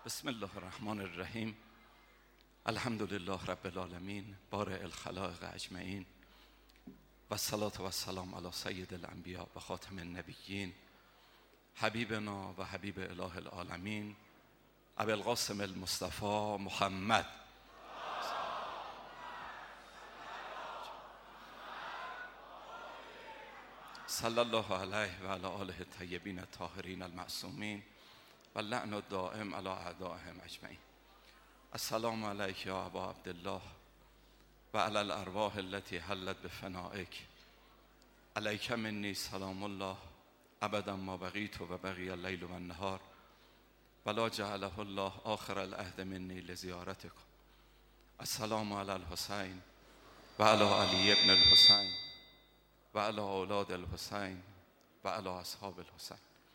بسم الله الرحمن الرحیم. الحمد لله رب العالمین بارئ الخلائق اجمعین و الصلاة و السلام علی سید الانبیاء و خاتم النبیین حبیبنا و حبیب اله العالمین ابی القاسم المصطفى محمد صلی الله علیه و علی آله الطیبین الطاهرین المعصومین و اللعن الدائم علی اعدائهم اجمعین. السلام علیک یا ابا عبدالله و علی الارواح التي حلت بفنائک. علیک منی سلام الله ابدا ما بقیت و بقی اللیل و النهار ولا جعله الله آخر العهد منی لزیارتکم. السلام علی الحسین و علی علی ابن الحسین و علی اولاد الحسین و علی اصحاب الحسین.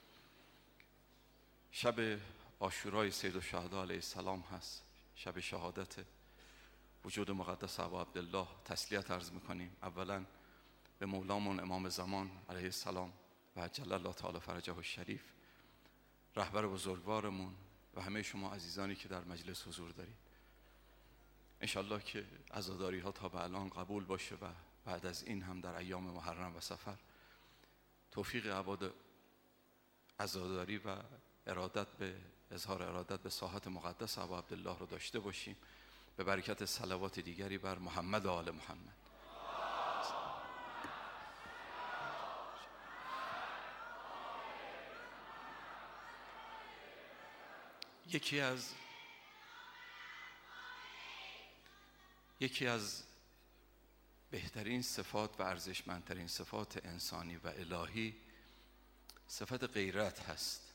شب عاشورای سید الشهدا علیه السلام هست، شب شهادت وجود مقدس ابا عبدالله. تسلیت عرض میکنیم اولا به مولامون امام زمان علیه السلام و عجل الله تعالی فرجه الشریف، رهبر بزرگوارمون و همه شما عزیزانی که در مجلس حضور دارید. انشالله که عزاداری ها تا به الان قبول باشه و بعد از این هم در ایام محرم و صفر توفیق عباد عزاداری و اظهار ارادت به ساحت مقدس ابا عبدالله رو داشته باشیم به برکت صلوات دیگری بر محمد و آل محمد. یکی از بهترین صفات و ارزشمندترین صفات انسانی و الهی صفت غیرت هست.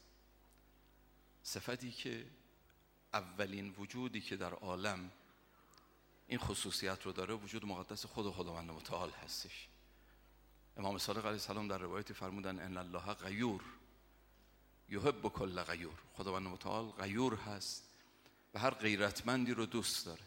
صفتی که اولین وجودی که در عالم این خصوصیت رو داره وجود مقدس خود خداوند متعال هستش. امام صادق علیه السلام در روایتی فرمودن ان الله غیور یحب کل غیور. خداوند متعال غیور هست و هر غیرتمندی رو دوست داره.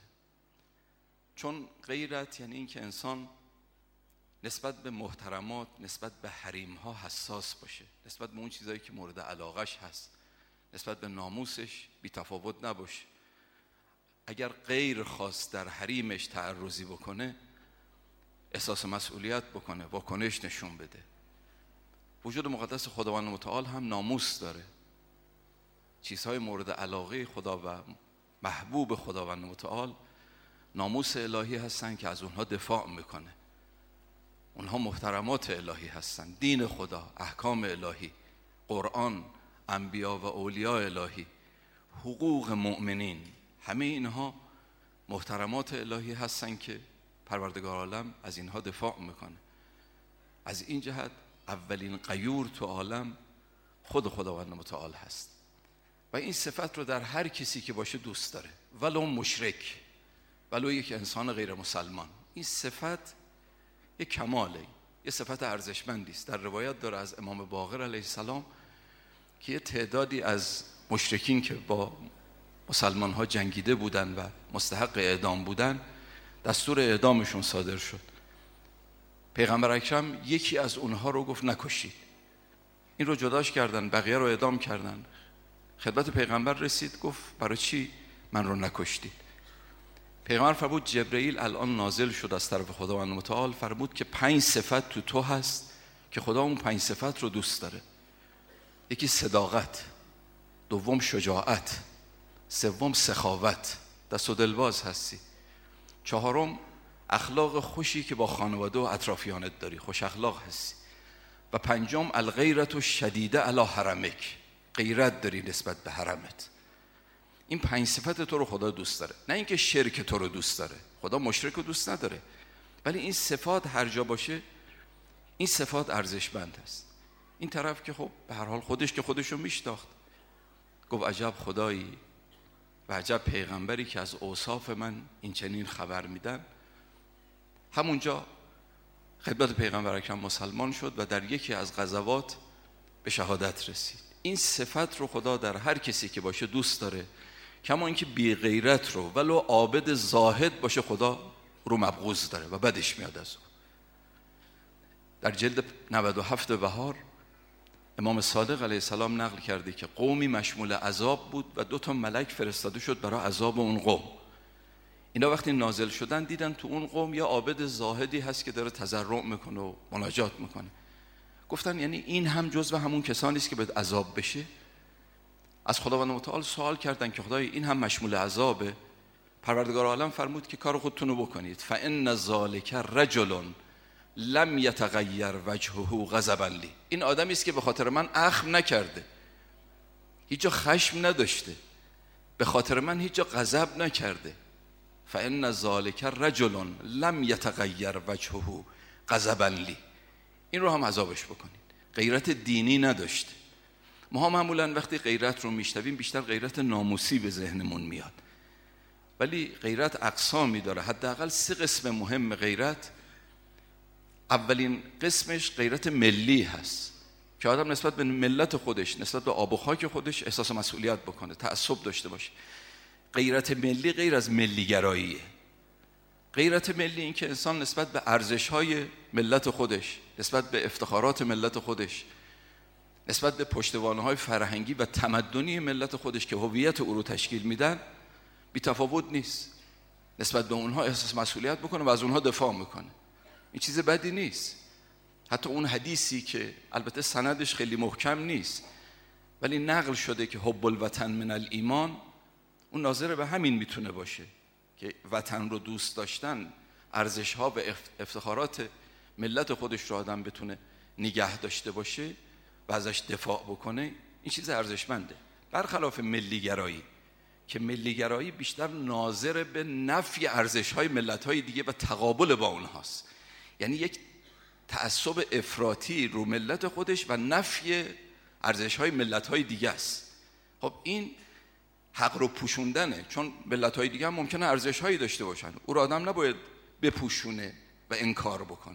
چون غیرت یعنی این که انسان نسبت به محترمات، نسبت به حریم‌ها حساس باشه، نسبت به اون چیزایی که مورد علاقش هست، نسبت به ناموسش بی تفاوت نباشه. اگر غیر خواست در حریمش تعرضی بکنه، احساس مسئولیت بکنه، واکنش نشون بده. وجود مقدس خداوند متعال هم ناموس داره. چیزهای مورد علاقه خدا و محبوب خداوند متعال ناموس الهی هستن که از اونها دفاع میکنه. اونها محترمات الهی هستن. دین خدا، احکام الهی، قرآن، انبیا و اولیاء الهی، حقوق مؤمنین، همه اینها محترمات الهی هستن که پروردگار عالم از اینها دفاع میکنه. از این جهت اولین غیور تو عالم خود خداوند متعال هست و این صفت رو در هر کسی که باشه دوست داره، ولو مشرک، ولو یک انسان غیر مسلمان. این صفت یک کماله، یه صفت ارزشمندی است. در روایت داره از امام باقر علیه السلام که یه تعدادی از مشرکین که با مسلمان ها جنگیده بودن و مستحق اعدام بودن دستور اعدامشون صادر شد. پیغمبر اکرم یکی از اونها رو گفت نکشید. این رو جداش کردن، بقیه رو اعدام کردن. خدمت پیغمبر رسید، گفت برای چی من رو نکشتید؟ پیغمبر فرمود جبرئیل الان نازل شد از طرف خداوند متعال، فرمود که 5 صفت تو هست که خدا اون 5 صفت رو دوست داره. یکی صداقت، دوم شجاعت، سوم سخاوت، دست و دلباز هستی، چهارم اخلاق خوشی که با خانواده و اطرافیانت داری، خوش اخلاق هستی، و پنجم الغیرة الشدیده علی حرمک، غیرت داری نسبت به حرمت. این 5 صفت تو رو خدا دوست داره. نه اینکه شرک تو رو دوست داره، خدا مشرک رو دوست نداره، ولی این صفات هر جا باشه این صفات ارزشمند است. این طرف که خب به هر حال خودش که خودشو میشناخت، گفت عجب خدایی و عجب پیغمبری که از اوصاف من این چنین خبر میدن. همونجا خدمت پیغمبر اکرم مسلمان شد و در یکی از غزوات به شهادت رسید. این صفت رو خدا در هر کسی که باشه دوست داره، کما اینکه بی غیرت رو ولو عابد زاهد باشه خدا رو مبغوض داره و بدش میاد از او. در جلد 97 بهار امام صادق علیه السلام نقل کرده که قومی مشمول عذاب بود و 2 ملک فرستاده شد برای عذاب اون قوم. اینا وقتی نازل شدن دیدن تو اون قوم یا عابد زاهدی هست که داره تضرع میکنه و مناجات میکنه. گفتن یعنی این هم جزو همون کسانی است که به عذاب بشه؟ از خداوند متعال سوال کردن که خدای این هم مشمول عذابه؟ پروردگار عالم فرمود که کار خودتون رو بکنید. فإن ذلک رجل لم یتغیر وجهه غضبا لی. این آدمی است که به خاطر من اخم نکرده، هیچ جا خشم نداشته، به خاطر من هیچ جا غضب نکرده. فإن ذلک رجل لم یتغیر وجهه غضبا لی. این رو هم عذابش بکنید. غیرت دینی نداشته. ما معمولا وقتی غیرت رو میشنویم بیشتر غیرت ناموسی به ذهنمون میاد، ولی غیرت اقسامی داره. حداقل 3 قسم مهم غیرت. اولین قسمش غیرت ملی هست که آدم نسبت به ملت خودش، نسبت به آب و خاک خودش احساس مسئولیت بکنه، تعصب داشته باشه. غیرت ملی غیر از ملیگراییه. غیرت ملی این که انسان نسبت به ارزش‌های ملت خودش، نسبت به افتخارات ملت خودش، نسبت به پشتوانه‌های فرهنگی و تمدنی ملت خودش که هویت او رو تشکیل میدن بی تفاوت نیست. نسبت به اونها احساس مسئولیت بکنه و از اونها دفاع میکنه. این چیز بدی نیست. حتی اون حدیثی که البته سندش خیلی محکم نیست ولی نقل شده که حب الوطن من الایمان، اون ناظر به همین میتونه باشه که وطن رو دوست داشتن، ارزش‌ها و افتخارات ملت خودش رو آدم بتونه نگه داشته باشه و ازش دفاع بکنه. این چیز ارزشمنده، برخلاف ملیگرایی که ملیگرایی بیشتر ناظر به نفی ارزش‌های ملت‌های دیگه و تقابل با اونهاست. یعنی یک تعصب افراطی رو ملت خودش و نفی ارزش‌های ملت‌های دیگه است. خب این حق رو پوشوندنه، چون ملت‌های دیگه هم ممکنه ارزش‌هایی داشته باشن، او رو آدم نباید بپوشونه و انکار بکنه.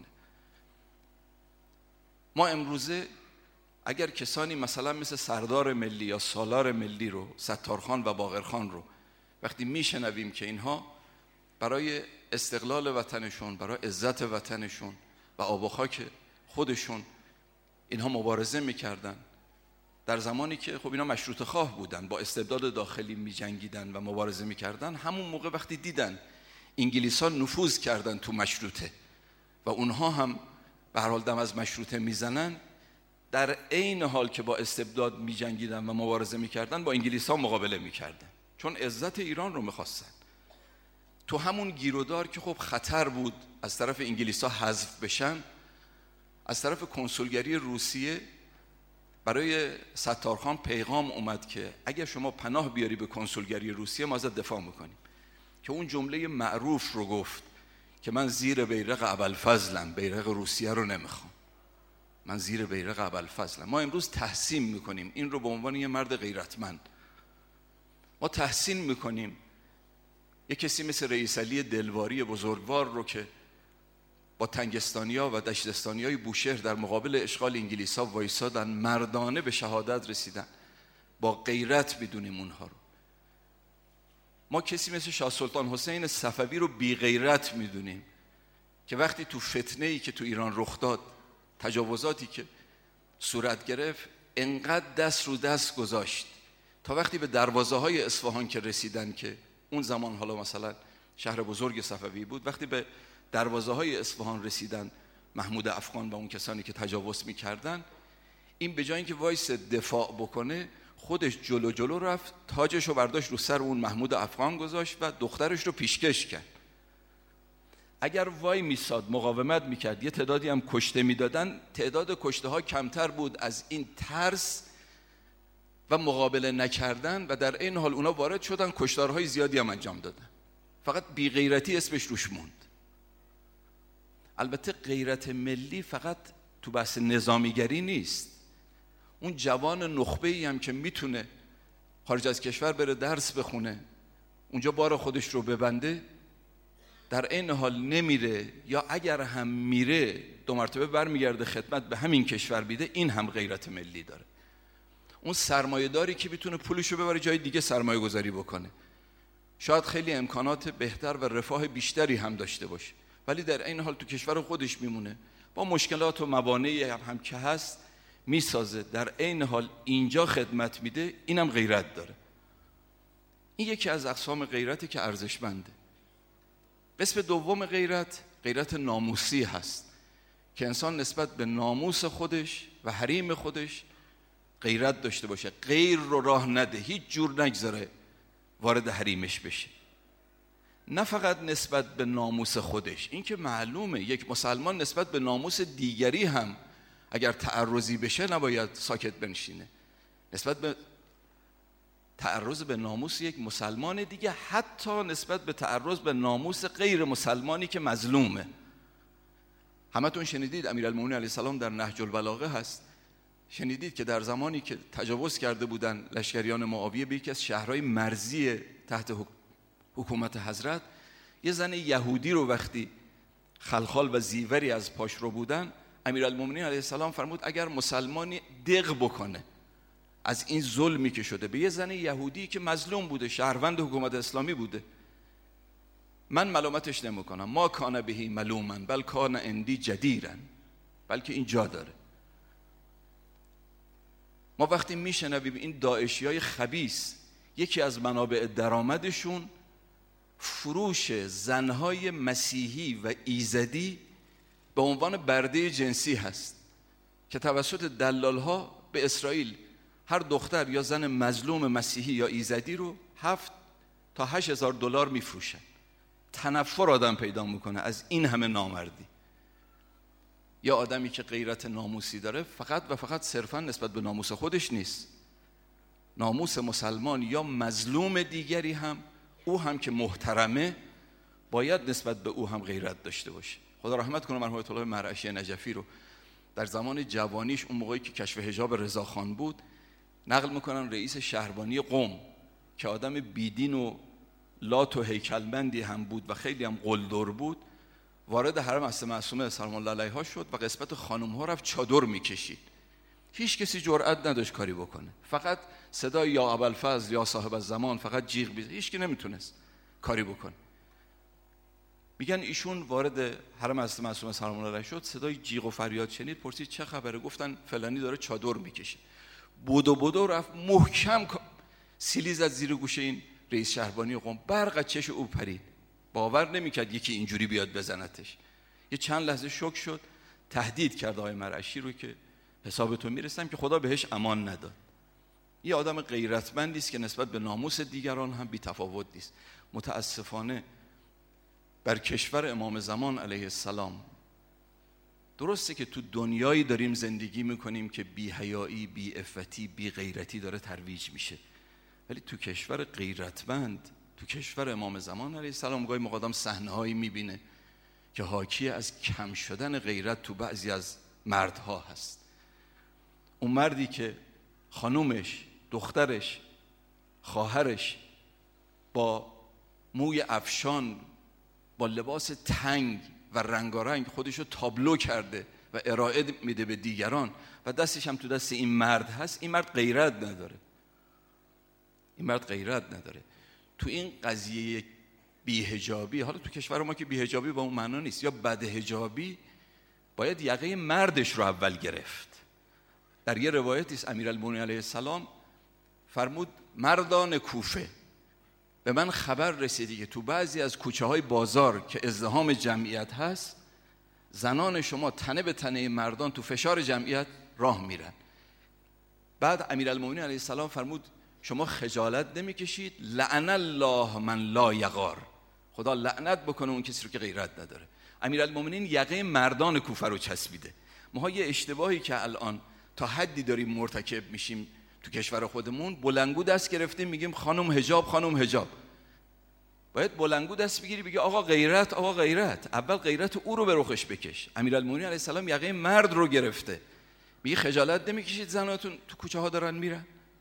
ما امروزه اگر کسانی مثلا مثل سردار ملی یا سالار ملی رو، ستارخان و باقرخان رو وقتی میشنویم که اینها برای استقلال وطنشون، برای عزت وطنشون و آب و خاک خودشون اینها مبارزه میکردن، در زمانی که خب اینا مشروطه خواه بودن، با استبداد داخلی میجنگیدن و مبارزه میکردن، همون موقع وقتی دیدن انگلیس‌ها نفوذ کردن تو مشروطه و اونها هم به هر حال دم از مشروطه میزنن، در عین حال که با استبداد میجنگیدن و مبارزه میکردن با انگلیس‌ها مقابله میکردن، چون عزت ایران رو میخواستن. تو همون گیرودار که خب خطر بود از طرف انگلیس‌ها حذف بشن، از طرف کنسولگری روسیه برای ستارخان پیغام اومد که اگر شما پناه بیاری به کنسولگری روسیه ما ازت دفاع میکنیم، که اون جمله معروف رو گفت که من زیر بیرق ابوالفضلم، بیرق روسیه رو نمیخوام، من زیر بیرق ابوالفضلم. ما امروز تحسین میکنیم این رو به عنوان یه مرد غیرتمند. ما تحسین میکنیم یه کسی مثل رئیس علی دلواری بزرگوار رو که با تنگستانیا و دشتستانیای بوشهر در مقابل اشغال انگلیس‌ها وایسادن، مردانه به شهادت رسیدن، با غیرت بدونیم اونها رو. ما کسی مثل شاه سلطان حسین صفوی رو بی غیرت میدونیم که وقتی تو فتنه‌ای که تو ایران رخ داد، تجاوزاتی که صورت گرفت، انقدر دست رو دست گذاشت تا وقتی به دروازه‌های اصفهان که رسیدن، که اون زمان حالا مثلا شهر بزرگ صفوی بود، وقتی به دروازه‌های اصفهان رسیدن محمود افغان و اون کسانی که تجاوز می‌کردن، این به جای اینکه وایس دفاع بکنه خودش جلو رفت، تاجش رو برداشت رو سر اون محمود افغان گذاشت و دخترش رو پیشکش کرد. اگر وای میساد مقاومت میکرد یه تعدادی هم کشته میدادن، تعداد کشته ها کمتر بود از این ترس و مقابله نکردن، و در این حال اونا وارد شدن، کشتارهای زیادی هم انجام دادن. فقط بی غیرتی اسمش روش موند. البته غیرت ملی فقط تو بحث نظامیگری نیست. اون جوان نخبه‌ای هم که میتونه خارج از کشور بره درس بخونه، اونجا بار خودش رو ببنده، در این حال نمیره، یا اگر هم میره 2 مرتبه برمیگرده خدمت به همین کشور بیده، این هم غیرت ملی داره. اون سرمایه داری که میتونه پولشو ببره جای دیگه سرمایه گذاری بکنه، شاید خیلی امکانات بهتر و رفاه بیشتری هم داشته باشه، ولی در این حال تو کشور خودش میمونه، با مشکلات و موانعی هم که هست میسازه، در عین حال اینجا خدمت میده، اینم غیرت داره. این یکی از اقسام غیرتی که ارزشمنده. قسم دوم غیرت، غیرت ناموسی هست که انسان نسبت به ناموس خودش و حریم خودش غیرت داشته باشه، غیر رو راه نده، هیچ جور نگذاره وارد حریمش بشه. نه فقط نسبت به ناموس خودش، این که معلومه یک مسلمان نسبت به ناموس دیگری هم اگر تعرضی بشه نباید ساکت بنشینه. نسبت به تعرض به ناموس یک مسلمان دیگه، حتی نسبت به تعرض به ناموس غیر مسلمانی که مظلومه. همتون شنیدید امیرالمومنین علیه السلام در نهج البلاغه هست، شنیدید که در زمانی که تجاوز کرده بودن لشکریان معاویه به یکی از شهرهای مرزی تحت حکومت حضرت، یه زن یهودی رو وقتی خلخال و زیوری از پاش رو بودن، امیرالمومنین علیه السلام فرمود اگر مسلمانی دق بکنه از این ظلمی که شده به یه زن یهودی که مظلوم بوده، شهروند حکومت اسلامی بوده، من ملامتش نمیکنم، ما کان بهی ملوما بل کان عندی جدیرا، بلکه این جا داره. ما وقتی میشنویم این داعشیای خبیث یکی از منابع درآمدشون فروش زنهای مسیحی و ایزدی به عنوان برده جنسی هست که توسط دلالها به اسرائیل هر دختر یا زن مظلوم مسیحی یا ایزدی رو 7 تا 8,000 دلار میفروشن. تنفر آدم پیدا میکنه از این همه نامردی. یا آدمی که غیرت ناموسی داره فقط و فقط صرفا نسبت به ناموس خودش نیست، ناموس مسلمان یا مظلوم دیگری هم، او هم که محترمه باید نسبت به او هم غیرت داشته باشه. خدا رحمت کنه مرحوم آیت الله مرعشی نجفی رو، در زمان جوانیش اون موقعی که کشف حجاب رضاخان بود نقل میکنن رئیس شهربانی قم که آدم بیدین و لات و هیکلمندی هم بود و خیلی هم قلدر بود، وارد حرم حضرت معصومه سلام الله علیها شد و قسمت خانم ها رفت چادر میکشید. هیچ کسی جرئت نداشت کاری بکنه، فقط صدای یا ابوالفضل یا صاحب الزمان فقط جیغ بیزه، هیچ کی نمیتونست کاری بکنه. میگن ایشون وارد حرم حضرت معصومه سلام الله علیها شد، صدای جیغ و فریاد شنید، پرسید چه خبره؟ گفتن فلانی داره چادر میکشه. بدو رفت محکم سیلی زد زیر گوشه این رئیس شهربانی قم، برق چش او پرید، باور نمیکرد یکی اینجوری بیاد بزنتش. یه چند لحظه شوک شد، تهدید کرد آقای مرعشی رو که حسابتون میرسم، که خدا بهش امان نداد. یه آدم غیرتمندی است که نسبت به ناموس دیگران هم بی تفاوت نیست. متاسفانه بر کشور امام زمان علیه السلام، درسته که تو دنیایی داریم زندگی میکنیم که بی حیایی، بی عفتی، بی غیرتی داره ترویج میشه، ولی تو کشور غیرتمند، تو کشور امام زمان علیه السلام گاهی مقادم صحنه‌هایی میبینه که حاکی از کم شدن غیرت تو بعضی از مردها هست. اون مردی که خانومش، دخترش، خواهرش با موی افشان، با لباس تنگ و رنگارنگ خودشو تابلو کرده و ارائه میده به دیگران و دستش هم تو دست این مرد هست، این مرد غیرت نداره. این مرد غیرت نداره. تو این قضیه بی‌حجابی، حالا تو کشور ما که بی‌حجابی با اون معنا نیست، یا بدحجابی، باید یقه مردش رو اول گرفت. در یه روایتی است امیرالمومنین علیه السلام فرمود مردان کوفه، به من خبر رسیدی که تو بعضی از کوچه های بازار که ازدحام جمعیت هست، زنان شما تنه به تنه مردان تو فشار جمعیت راه میرن. بعد امیرالمومنین علیه السلام فرمود شما خجالت نمیکشید؟ لعن الله من لا یغار، خدا لعنت بکنه اون کسی رو که غیرت نداره. امیرالمومنین یقه مردان کوفه رو چسبیده. ما یه اشتباهی که الان تا حدی داریم مرتکب میشیم تو کشور خودمون، بلنگو دست گرفتیم میگیم خانم حجاب، خانم حجاب. باید بلنگو دست بگیری بگی آقا غیرت، آقا غیرت. اول غیرت او رو به رخش بکش. امیرالمومنین علیه السلام یقه مرد رو گرفته، میگه خجالت نمیکشید زناتون تو کوچه ها دارن میرن؟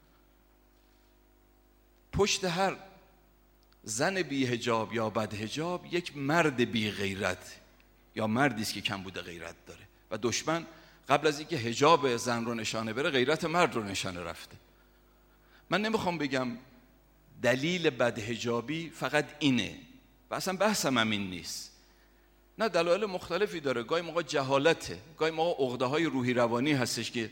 پشت هر زن بی حجاب یا بد حجاب یک مرد بی غیرت یا مردی است که کم بوده غیرت داره و دشمن قبل از اینکه حجاب زن رو نشانه بره غیرت مرد رو نشانه رفته. من نمیخوام بگم دلیل بد حجابی فقط اینه و اصلا بحثم همین نیست، نه، دلایل مختلفی داره. گاهی موقع جهالته، گاهی موقع عقده‌های روحی روانی هستش که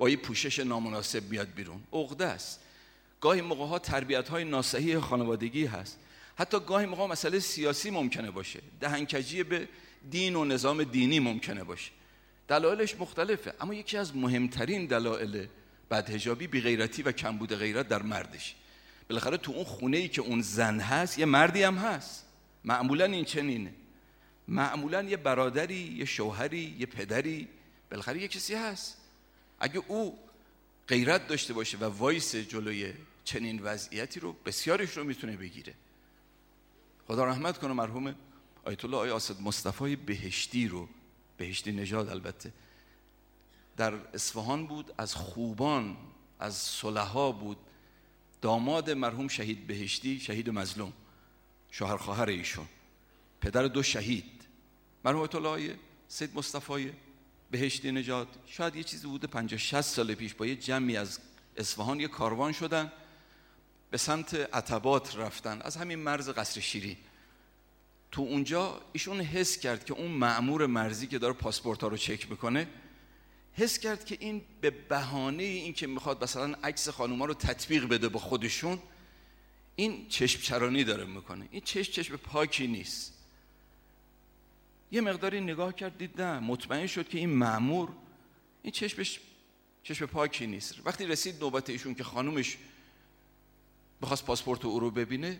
با یه پوشش نامناسب بیاد بیرون. عقده است. گاهی موقع‌ها تربیت‌های ناصحیح خانوادگی هست. حتی گاهی موقع مسئله سیاسی ممکنه باشه، دهنکجی به دین و نظام دینی ممکنه باشه. دلایلش مختلفه، اما یکی از مهمترین دلایل بدحجابی بی‌غیرتی و کمبود غیرت در مردش. بالاخره تو اون خونه‌ای که اون زن هست یه مردی هم هست. معمولاً این چنینه. معمولاً یه برادری، یه شوهری، یه پدری، بالاخره یه کسی هست. اگه او غیرت داشته باشه و وایس جلوی چنین وضعیتی رو، بسیارش رو میتونه بگیره. خدا رحمت کنه مرحوم آیت الله آقای اسد مصطفی بهشتی رو، بهشتی نژاد البته، در اصفهان بود، از خوبان، از صلحا بود، داماد مرحوم شهید بهشتی، شهید مظلوم، شوهر خواهر ایشون، پدر 2 شهید. مرحوم آیت الله آقای سید مصطفی بهشتی نژاد شاید یه چیزی بوده 50-60 سال پیش با یه جمعی از اصفهان یه کاروان شدن، به سمت عتبات رفتن، از همین مرز قصر شیرین. تو اونجا ایشون حس کرد که اون مأمور مرزی که داره پاسپورت ها رو چک میکنه، حس کرد که این به بهانه این که میخواد مثلا عکس خانوما رو تطبیق بده با خودشون، این چشم چرانی داره میکنه. این چشم پاکی نیست. یه مقداری نگاه کرد، دید نه، مطمئن شد که این مأمور این چشم پاکی نیست. وقتی رسید نوبت ایشون که خانومش بخواست پاسپورت او رو ببینه،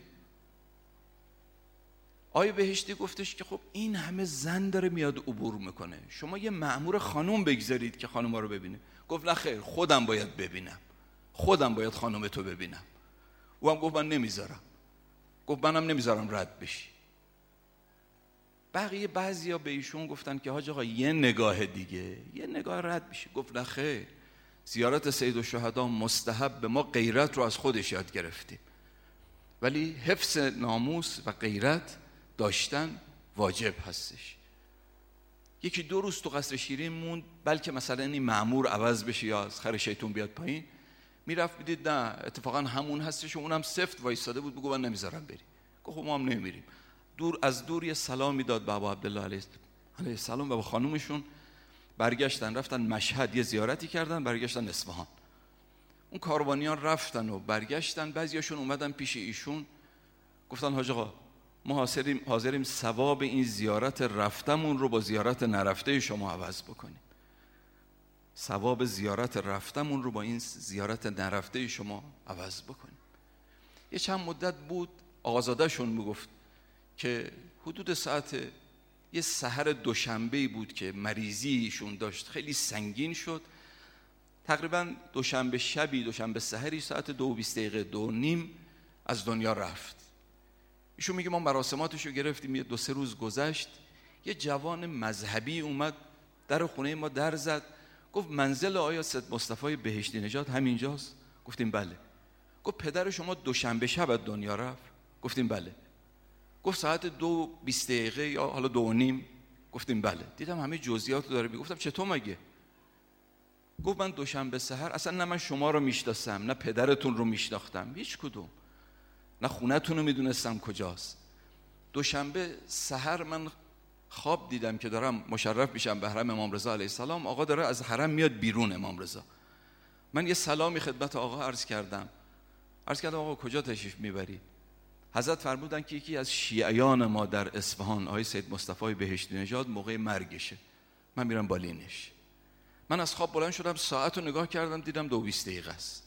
آقای بهشتی گفتش که خب این همه زن داره میاد عبور میکنه، شما یه مأمور خانوم بگذارید که خانوما رو ببینه. گفت نه خیر، خودم باید ببینم، خودم باید خانوم تو ببینم. او هم گفت من نمیذارم. گفت منم نمیذارم رد بشی. بقیه بعضیا به ایشون گفتن که حاج آقا یه نگاه دیگه، یه نگاه رد بشی. گفت نه خیر، زیارت سید الشهدا مستحب، به ما غیرت رو از خودش یاد گرفتیم، ولی حفظ ناموس و غیرت داشتن واجب هستش. 1-2 روز تو قصر شیرین موند، بلکه مثلا این مأمور عوض بشه یا از خر شیطون بیاد پایین. میرفت بدید نه اتفاقا همون هستش و اونم سفت وایساده بود، بگو من نمیذارم بری. گفت ما هم نمیریم. از دور یه سلامی داد به ابا عبدالله علیه السلام و با خانومشون برگشتن، رفتن مشهد یه زیارتی کردن، برگشتن اصفهان. اون کاروانیان رفتن و برگشتن، بعضیاشون اومدن پیش ایشون گفتن حاج آقا ما حاضریم ثواب این زیارت رفتمون رو با زیارت نرفته شما عوض بکنیم. ثواب زیارت رفتمون رو با این زیارت نرفته شما عوض بکنیم. یه چند مدت بود، آقازاده شون میگفت که حدود ساعت یه سحر دوشنبه‌ای بود که مریضیشون داشت خیلی سنگین شد. تقریبا دوشنبه شبی، دوشنبه سحری ساعت 2:20 2:30 از دنیا رفت. ایشون میگه ما مراسماتشو گرفتیم، یه 2-3 روز گذشت، یه جوان مذهبی اومد در خونه ما در زد، گفت منزل آیا سید مصطفی بهشتی نژاد همینجاست؟ گفتیم بله. گفت پدر شما دوشنبه شب از دنیا رفت؟ گفتیم بله. گفت ساعت 2:20 یا حالا 2:30؟ گفتیم بله. دیدم همه جزئیات رو داره میگفتم چطور مگه؟ گفت من دوشنبه سحر اصلا نه من شما رو میشناسم نه پدرتون رو میشناختم، هیچ کدوم، نه خونه‌تون رو میدونستم کجاست. دوشنبه سحر من خواب دیدم که دارم مشرف میشم به حرم امام رضا علیه السلام، آقا داره از حرم میاد بیرون امام رضا. من یه سلامی خدمت آقا عرض کردم آقا کجا تشریف میبری؟ حضرت فرمودن که یکی از شیعیان ما در اصفهان آقای سید مصطفی بهشتی نژاد موقع مرگشه، من میرم بالینش. من از خواب بلند شدم، ساعت رو نگاه کردم، دیدم 2:20 است.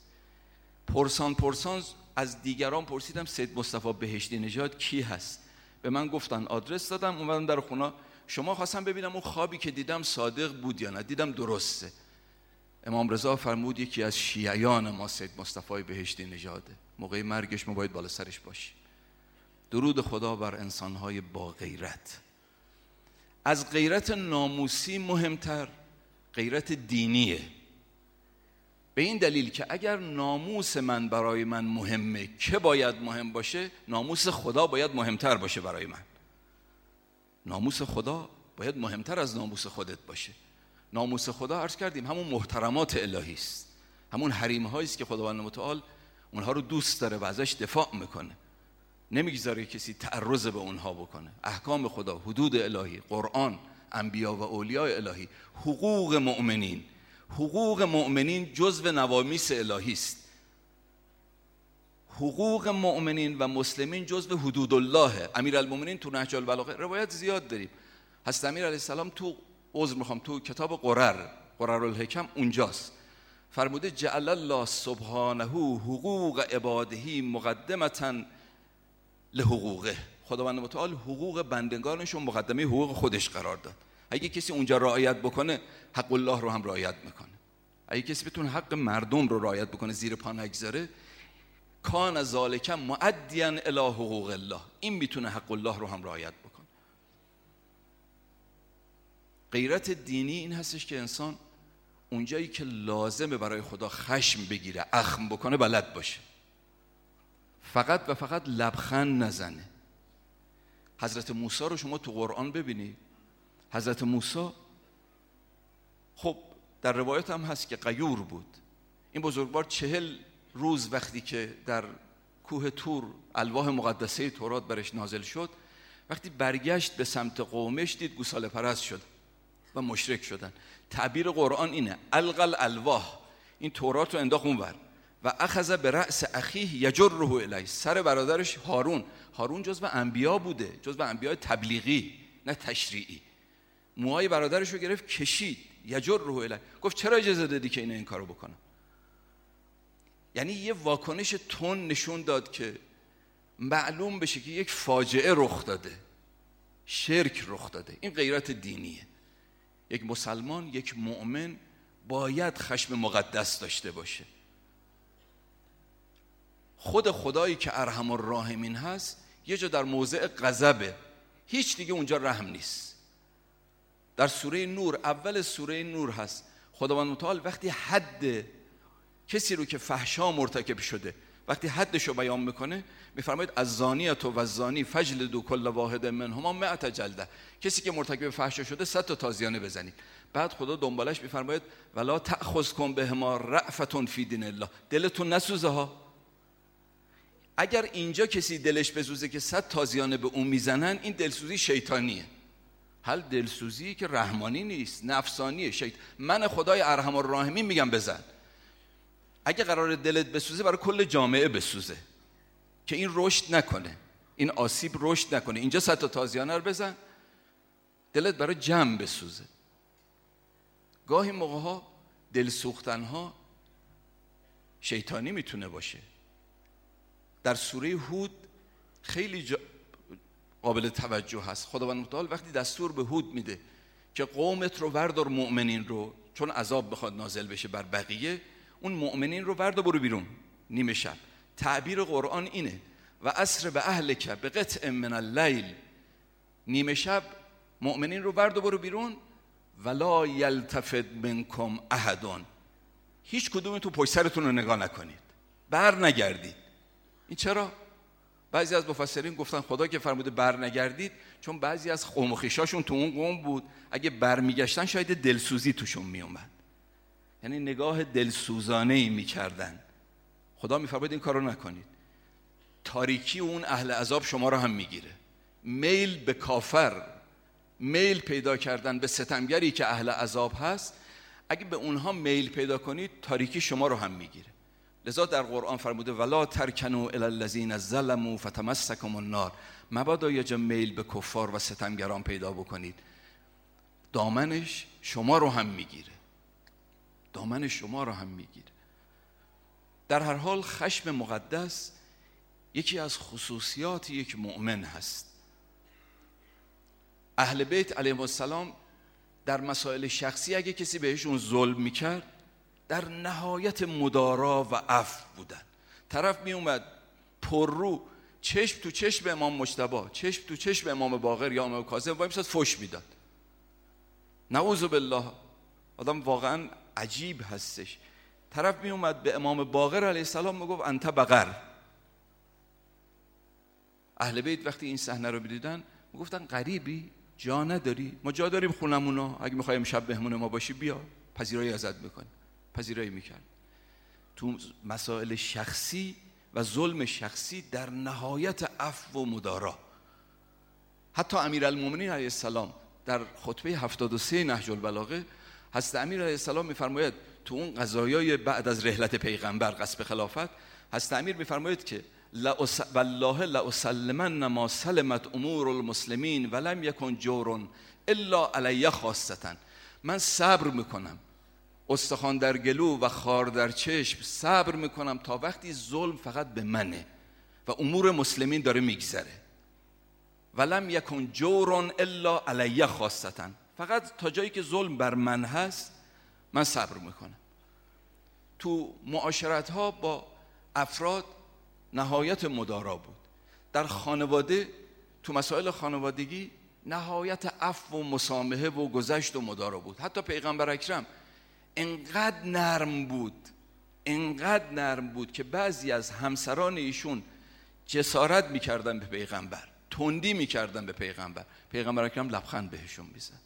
پرسان از دیگران پرسیدم سید مصطفی بهشتی نژاد کی هست؟ به من گفتن، آدرس دادم، اومدم در خونه. شما خواستم ببینم اون خوابی که دیدم صادق بود یا نه، دیدم درسته. امام رضا فرمود یکی از شیعیان ما سید مصطفی بهشتی نژاده، موقع مرگش ما باید بالا سرش باشیم. درود خدا بر انسانهای با غیرت. از غیرت ناموسی مهمتر غیرت دینیه، به این دلیل که اگر ناموس من برای من مهمه، که باید مهم باشه؟ ناموس خدا باید مهمتر باشه برای من. ناموس خدا باید مهمتر از ناموس خودت باشه. ناموس خدا عرض کردیم همون محترمات الهی است، همون حریم هایی است که خداوند متعال اونها رو دوست داره و ازش دفاع میکنه، نمیگذاره کسی تعرض به اونها بکنه. احکام خدا، حدود الهی، قرآن، انبیا و اولیاء الهی، حقوق مؤمنین، حقوق مؤمنین جزو نوامیس الهی است. حقوق مؤمنین و مسلمین جزو حدود الله. امیرالمومنین تو نهج البلاغه روایت زیاد داریم. حضرت امیر علیه السلام تو کتاب قررالحکم اونجاست فرموده جعل الله سبحانه حقوق عباده مقدمة لحقوقه. خداوند متعال حقوق بندگانش رو مقدمه حقوق خودش قرار داد. اگه کسی اونجا رعایت بکنه حق الله رو هم رعایت میکنه. اگه کسی بتونه حق مردم رو رعایت بکنه زیر پا نگذاره کان ذالک مؤدیا الی حقوق الله، این میتونه حق الله رو هم رعایت بکنه. غیرت دینی این هستش که انسان اونجایی که لازمه برای خدا خشم بگیره اخم بکنه بلد باشه، فقط و فقط لبخند نزنه. حضرت موسی رو شما تو قرآن ببینید. حضرت موسی خب در روایت هم هست که غیور بود. این بزرگوار 40 روز وقتی که در کوه تور الواح مقدسه تورات برش نازل شد، وقتی برگشت به سمت قومش دید گوساله پرست شد و مشرک شدن. تعبیر قرآن اینه القل الواح، این تورات رو انداخت اونور و اخذ به رأس اخیه یجره الیه، سر برادرش هارون جزو انبیا بوده، جزو انبیای تبلیغی نه تشریعی. موهای برادرش رو گرفت کشید یجره الیه، گفت چرا اجازه دادی که این کارو بکنم؟ یعنی یه واکنش تون نشون داد که معلوم بشه که یک فاجعه رخ داده، شرک رخ داده. این غیرت دینیه. یک مسلمان، یک مؤمن باید خشم مقدس داشته باشه. خود خدایی که ارحم الراحمین هست یه جا در موضع غضبه، هیچ دیگه اونجا رحم نیست. در سوره نور، اول سوره نور هست، خداوند متعال وقتی حد کسی رو که فحشا مرتکب شده وقتی حدشو بیان میکنه میفرماید الزانیة و الزانی فجلدوا کل واحد منهما 100 جلده. کسی که مرتکب فحشا شده 100 تا تازیانه بزنید. بعد خدا دنبالش میفرماید ولا تأخذکم بهما رأفة فی دین الله، دلتون نسوزه ها. اگر اینجا کسی دلش بسوزه که 100 تازیانه به اون میزنن، این دلسوزی شیطانیه. حل دلسوزی که رحمانی نیست، نفسانیه. من خدای ارحم الراحمین میگم بزن. اگه قرار دلت بسوزه برای کل جامعه بسوزه که این رشد نکنه، این آسیب رشد نکنه. اینجا 100 تا تازیانه رو بزن، دلت برای جمع بسوزه. گاهی موقع ها دل سوختن ها شیطانی میتونه باشه. در سوره هود خیلی قابل توجه هست. خداوند متعال وقتی دستور به هود میده که قومت رو وردار، مؤمنین رو، چون عذاب بخواد نازل بشه بر بقیه، اون مؤمنین رو وردار برو بیرون نیمه شب. تعبیر قرآن اینه و اسر به اهلک بقطع من اللیل، نیمه شب مؤمنین رو وردار برو بیرون. ولا یلتفت منکم احد، هیچ کدومتون پشت سرتون رو نگاه نکنید، بر نگردید. این چرا؟ بعضی از مفسرین گفتن خدا که فرموده بر نگردید چون بعضی از قوم و خویشاشون تو اون قوم بود، اگه بر میگشتن شاید دلسوزی توشون میومد، یعنی نگاه دلسوزانه‌ای میکردن. خدا میفرماید این کارو نکنید. تاریکی اون اهل عذاب شما رو هم میگیره. میل به کافر، میل پیدا کردن به ستمگری که اهل عذاب هست، اگه به اونها میل پیدا کنید تاریکی شما رو هم میگیره. لذا در قرآن فرموده ولا ترکنوا الی الذین ظلموا فتمسکم النار، مبادا یه جا میل به کفار و ستمگران پیدا بکنید، دامنش شما رو هم میگیره، دامن شما رو هم میگیره. در هر حال خشم مقدس یکی از خصوصیات یک مؤمن هست. اهل بیت علیهم السلام در مسائل شخصی اگه کسی بهشون ظلم میکرد در نهایت مدارا و عفو بودن. طرف می اومد پررو چشم تو چشم امام مجتبی، چشم تو چشم امام باقر یا امام کاظم وای میساد فحش میداد. نعوذ بالله. آدم واقعا عجیب هستش. طرف می اومد به امام باقر علیه السلام میگفت انت بقر. اهل بیت وقتی این صحنه رو میدیدن میگفتن غریبی، جا نداری؟ ما جا داریم خونمونا، اگه میخوایم شب بهمون ما باشی بیا، پذیرایی ازت میکنیم. پذیرایی میکرد. تو مسائل شخصی و ظلم شخصی در نهایت عفو و مدارا. حتی امیرالمومنین علیه السلام در خطبه 73 نهج البلاغه حضرت امیر علیه السلام میفرماید تو اون قضایای بعد از رحلت پیغمبر غصب خلافت، حضرت امیر میفرماید که والله لاسلمن ما سلمت امور المسلمین ولم یکن جور الا علی خاصه. من صبر میکنم، استخوان در گلو و خار در چشم صبر میکنم تا وقتی ظلم فقط به منه و امور مسلمین داره میگذره. ولم یکن جور الا علی خاصه، فقط تا جایی که ظلم بر من هست من صبر میکنم. تو معاشرت ها با افراد نهایت مدارا بود. در خانواده، تو مسائل خانوادگی نهایت عفو و مسامحه و گذشت و مدارا بود. حتی پیغمبر اکرم انقدر نرم بود که بعضی از همسران ایشون جسارت میکردن به پیغمبر، تندی میکردن به پیغمبر اکرم لبخند بهشون میزد.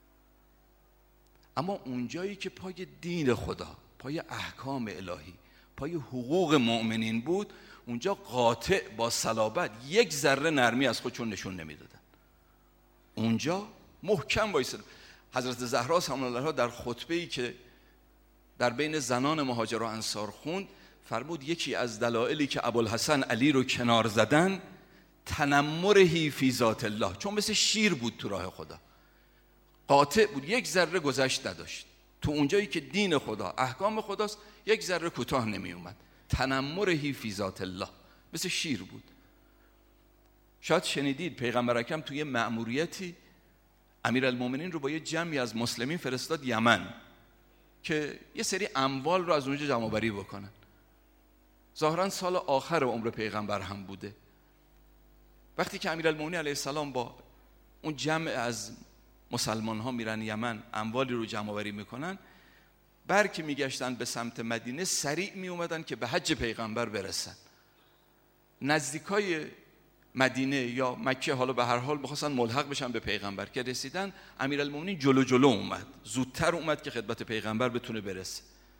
اما اونجایی که پای دین خدا، پای احکام الهی، پای حقوق مؤمنین بود، اونجا قاطع با صلابت یک ذره نرمی از خودشون نشون نمیدادن. اونجا محکم وایسادن. حضرت زهرا سلام الله علیها در خطبه‌ای که در بین زنان مهاجر و انصار خوند، فرمود یکی از دلایلی که ابوالحسن علی رو کنار زدن تنمره فی ذات الله، چون مثل شیر بود تو راه خدا، قاطع بود، یک ذره گذشت نداشت. تو اونجایی که دین خدا، احکام خداست، یک ذره کوتاه نمی اومد. تنمره فی ذات الله، مثل شیر بود. شاید شنیدید پیغمبر اکرم توی مأموریتی امیرالمومنین رو با یه جمعی از مسلمین فرستاد یمن که یه سری اموال رو از اونجا جمع آوری بکنن. ظاهرا سال آخر عمر پیغمبر هم بوده. وقتی که امیرالمومنین علیه السلام با اون جمع از مسلمان ها میرن یمن، اموالی رو جمع آوری میکنن، برکی میگشتن به سمت مدینه، سریع میومدن که به حج پیغمبر برسن. نزدیکای مدینه یا مکه، حالا به هر حال بخواستن ملحق بشن به پیغمبر، که رسیدن امیرالمومنین جلو اومد، زودتر اومد که خدمت پیغمبر بتونه برسه.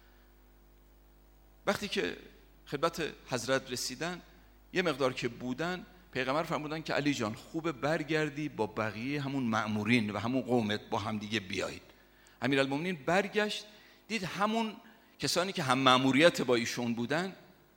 وقتی که خدمت حضرت رسیدن، یه مقدار که بودن، پیغمبر فرمودن که علی جان خوبه برگردی با بقیه همون مأمورین و همون قومت با هم دیگه بیایید. امیرالمومنین برگشت، دید همون کسانی که هم مأموریت با ایشون بودن،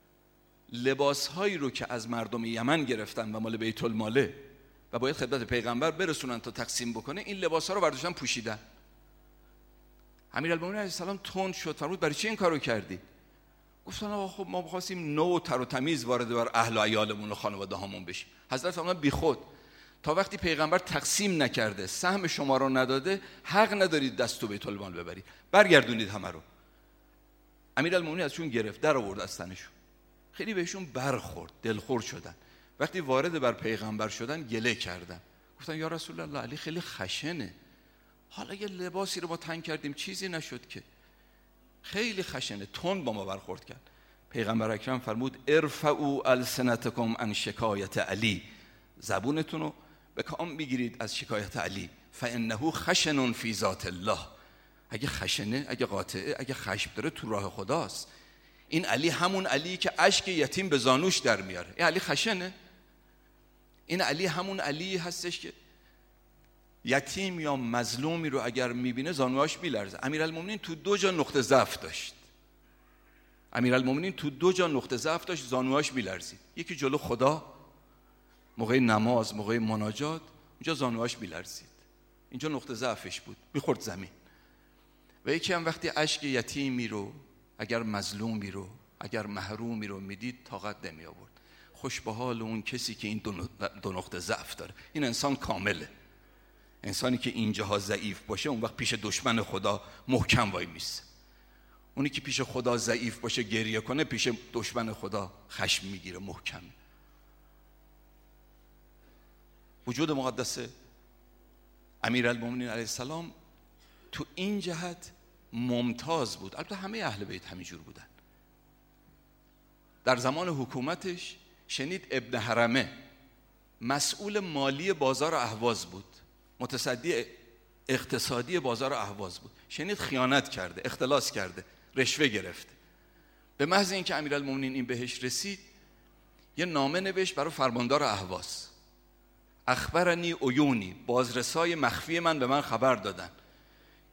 لباسهایی رو که از مردم یمن گرفتن و مال بیت الماله و باید خدمت پیغمبر برسونن تا تقسیم بکنه، این لباسها رو برداشتن پوشیدن. امیرالمومنین علیه السلام تند شد، فرمود برای چی این کارو کردی؟ گفتن آقا خب ما بخواستیم نو و تر و تمیز وارد بر اهل و عیالمون و خانواده هامون بشیم. حضرت فرمودن بی خود، تا وقتی پیغمبر تقسیم نکرده، سهم شما رو نداده، حق ندارید دستو بیت المال ببرید، برگردونید همه رو. امیرالمومنین ازشون گرفت، در آورد از تنشون، خیلی بهشون برخورد، دلخور شدن. وقتی وارد بر پیغمبر شدن گله کردن، گفتن یا رسول الله علی خیلی خشنه، حالا یه لباسی رو ما تنگ کردیم چیزی نشد که، خیلی خشنه، تند با ما برخورد کرد. پیغمبر اکرم فرمود ارفعوا السنتکم عن شکایت علی، زبونتون رو به کام بگیرید از شکایت علی، فانه خشن فی ذات الله، اگه خشنه، اگه قاطعه، اگه خشم داره تو راه خداست. این علی همون علی که اشک یتیم به زانوش در میاره، این علی خشنه؟ این علی همون علی هستش که یتیم یا مظلومی رو اگر میبینه زانوهاش میلرزه. امیرالمومنین تو دو جا نقطه ضعف داشت. امیرالمومنین تو دو جا نقطه ضعف داشت، زانوهاش میلرزید. یکی جلو خدا موقع نماز، موقع مناجات، اونجا زانوهاش میلرزید، اینجا نقطه ضعفش بود، میخورد زمین. و یکی هم وقتی اشک یتیمی رو، اگر مظلومی رو، اگر محرومی رو میدید، طاقت نمی آورد. خوش به حال اون کسی که این دو نقطه ضعف داره. این انسان کامله. انسانی که اینجاها ضعیف باشه، اون وقت پیش دشمن خدا محکم وای میسه. اونی که پیش خدا ضعیف باشه، گریه کنه، پیش دشمن خدا خشم میگیره، محکم. وجود مقدس امیرالمومنین علیه السلام تو این جهت ممتاز بود. البته همه اهل بیت همینجور بودن. در زمان حکومتش شنید ابن حرمه مسئول مالی بازار اهواز بود، متصدی اقتصادی بازار اهواز بود، شنید خیانت کرده، اختلاس کرده، رشوه گرفته. به محض اینکه امیرالمومنین این بهش رسید، یه نامه نوشت برای فرماندار اهواز، اخبرنی عیونی، بازرسای مخفی من به من خبر دادن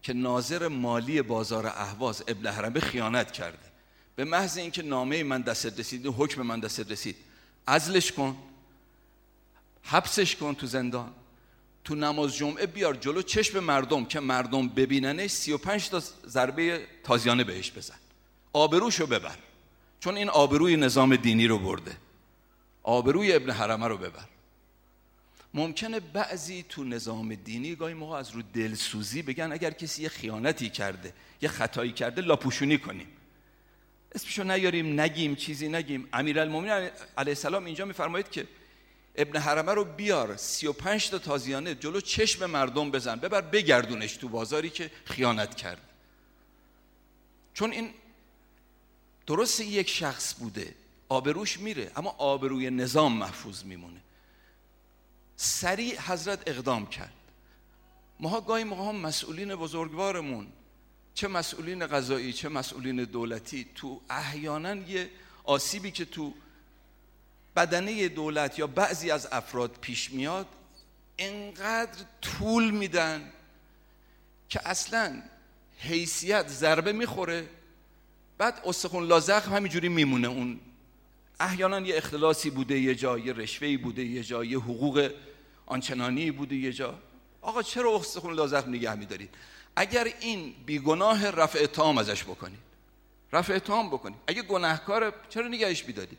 که ناظر مالی بازار اهواز ابن حرمه خیانت کرده، به محض اینکه نامه من دست رسید، حکم من دست رسید، عزلش کن، حبسش کن تو زندان، تو نماز جمعه بیار جلو چشم مردم که مردم ببیننش 35 تا ضربه تازیانه بهش بزن، آبروشو ببر، چون این آبروی نظام دینی رو برده، آبروی ابن حرمه رو ببر. ممکنه بعضی تو نظام دینی گاهی موقع از رو دلسوزی بگن اگر کسی یه خیانتی کرده، یه خطایی کرده، لاپوشونی کنیم، اسمشو نیاریم، نگیم، چیزی نگیم. امیرالمومنین علیه السلام اینجا میفرمایید که ابن حرمه رو بیار 35 تا تازیانه جلو چشم مردم بزن، ببر بگردونش تو بازاری که خیانت کرد. چون این درسته یک شخص بوده، آبروش میره، اما آبروی نظام محفوظ میمونه. سریع حضرت اقدام کرد. ما گاهی موقع هم مسئولین بزرگوارمون، چه مسئولین قضایی چه مسئولین دولتی، تو احیانا یه آسیبی که تو بدنه دولت یا بعضی از افراد پیش میاد، انقدر طول میدن که اصلا حیثیت ضربه میخوره، بعد استخون لازخم همینجوری میمونه. اون احیانا یه اختلاسی بوده یه جا، یه رشوه‌ای بوده یه جا، یه حقوق آنچنانی بوده یه جا. آقا چرا استخون لازخم نگه میدارید؟ اگر این بیگناه رفع اتهام ازش بکنید، رفع اتهام بکنید. اگه گناهکار چرا نگهش میدارید؟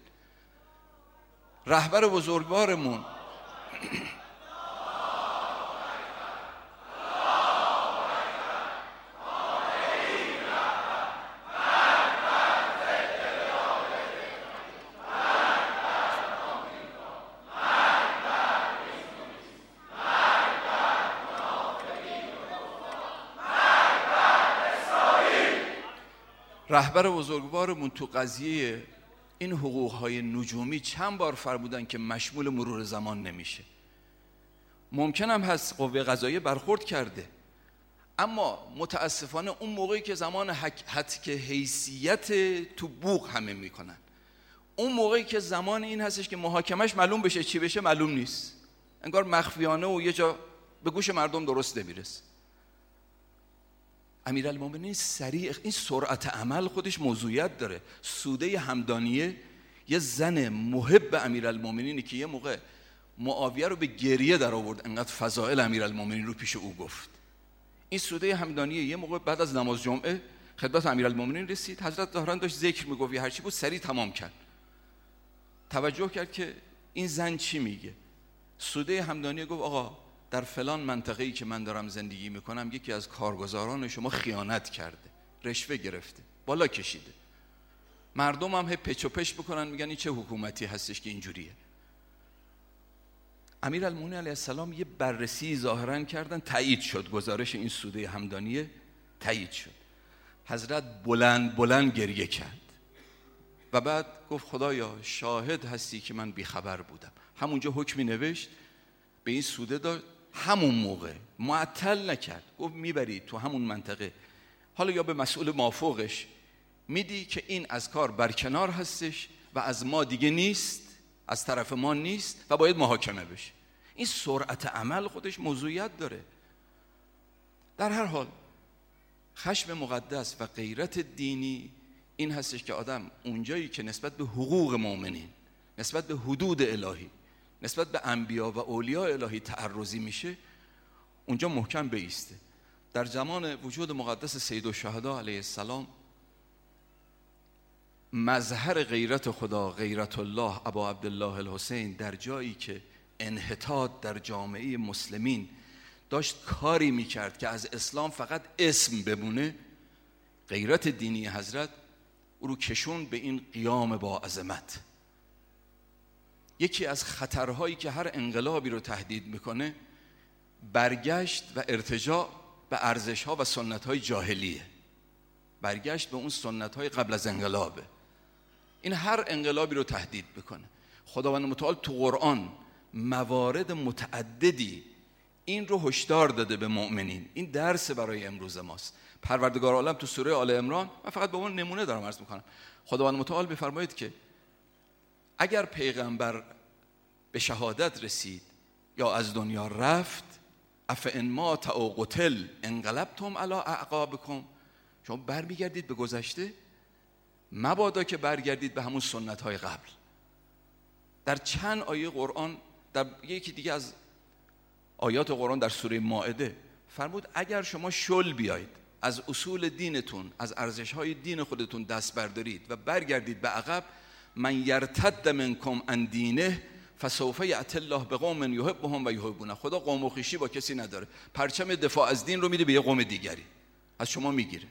رهبر بزرگوارمون رهبر بزرگوارمون تو قضیه این حقوقهای نجومی چند بار فرمودن که مشمول مرور زمان نمیشه. ممکن هم هست قوه قضاییه برخورد کرده، اما متاسفانه اون موقعی که زمان حتک حیثیت تو بوق همه میکنن، اون موقعی که زمان این هستش که محاکمش معلوم بشه چی بشه معلوم نیست، انگار مخفیانه و یه جا به گوش مردم درست نمیرسه. امیرالمومنین سریع، این سرعت عمل خودش موضوعیت داره. سوده همدانیه یه زن محب امیرالمومنینی که یه موقع معاویه رو به گریه در آورد، انقدر فضائل امیرالمومنین رو پیش او گفت. این سوده همدانیه یه موقع بعد از نماز جمعه خدمت امیرالمومنین رسید، حضرت ظاهرا داشت ذکر میگفت یا هر چی بود، سریع تمام کرد. توجه کرد که این زن چی میگه. سوده همدانیه گفت آقا در فلان منطقه‌ای که من دارم زندگی میکنم یکی از کارگزاران شما خیانت کرده، رشوه گرفته، بالا کشیده. مردم هم پچ و پچ بکنن میگن این چه حکومتی هستش که اینجوریه. امیرالمومنین علیه السلام یه بررسی ظاهرا کردن، تایید شد، گزارش این سوده همدانیه تایید شد. حضرت بلند بلند گریه کرد و بعد گفت خدایا شاهد هستی که من بیخبر بودم. همونجا حکمی نوشت به این سوده داد، همون موقع معطل نکرد، گفت میبری تو همون منطقه، حالا یا به مسئول مافوقش میدی که این از کار برکنار هستش و از ما دیگه نیست، از طرف ما نیست و باید محاکمه بشه. این سرعت عمل خودش موضوعیت داره. در هر حال خشم مقدس و غیرت دینی این هستش که آدم اونجایی که نسبت به حقوق مؤمنین، نسبت به حدود الهی، نسبت به انبیا و اولیاء الهی تعرضی میشه، اونجا محکم بایسته. در زمان وجود مقدس سید الشهدا علیه السلام، مظهر غیرت خدا، غیرت الله ابا عبدالله الحسین، در جایی که انحطاط در جامعه مسلمین داشت کاری میکرد که از اسلام فقط اسم بمونه، غیرت دینی حضرت او رو کشون به این قیام با عظمت. یکی از خطرهایی که هر انقلابی رو تهدید میکنه برگشت و ارتجاع به ارزش‌ها و سنت‌های جاهلیه، برگشت به اون سنت‌های قبل از انقلابه. این هر انقلابی رو تهدید میکنه. خداوند متعال تو قرآن موارد متعددی این رو هشدار داده به مؤمنین. این درس برای امروز ماست. پروردگار عالم تو سوره آل عمران، من فقط به اون نمونه دارم عرض میکنم، خداوند متعال میفرماید که اگر پیغمبر به شهادت رسید یا از دنیا رفت، افان مات او قتل انقلبتم علی اعقابکم، شما برمیگردید به گذشته، مبادا که برگردید به همون سنت های قبل. در چند آیه قرآن، در یکی دیگه از آیات قرآن در سوره مائده فرمود اگر شما شل بیایید از اصول دینتون، از ارزش‌های دین خودتون دست بردارید و برگردید به عقب، من یرتد منکم عن دینه فسوف یأتی الله بقوم یحبهم و یحبونه. خدا قوم و خویشی با کسی نداره، پرچم دفاع از دین رو میده به یه قوم دیگری، از شما میگیره.